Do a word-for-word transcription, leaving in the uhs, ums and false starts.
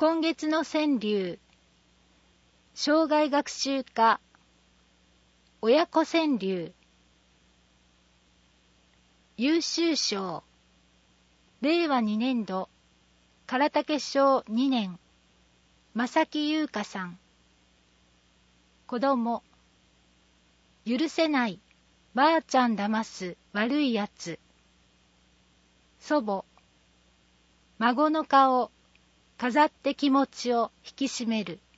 今月の川柳、生涯学習家、親子川柳、優秀賞、れいわにねんど、唐竹賞にねん、正木優香さん。子供、許せない、ばあちゃん騙す悪いやつ。祖母、孫の顔、飾って気持ちを引き締める。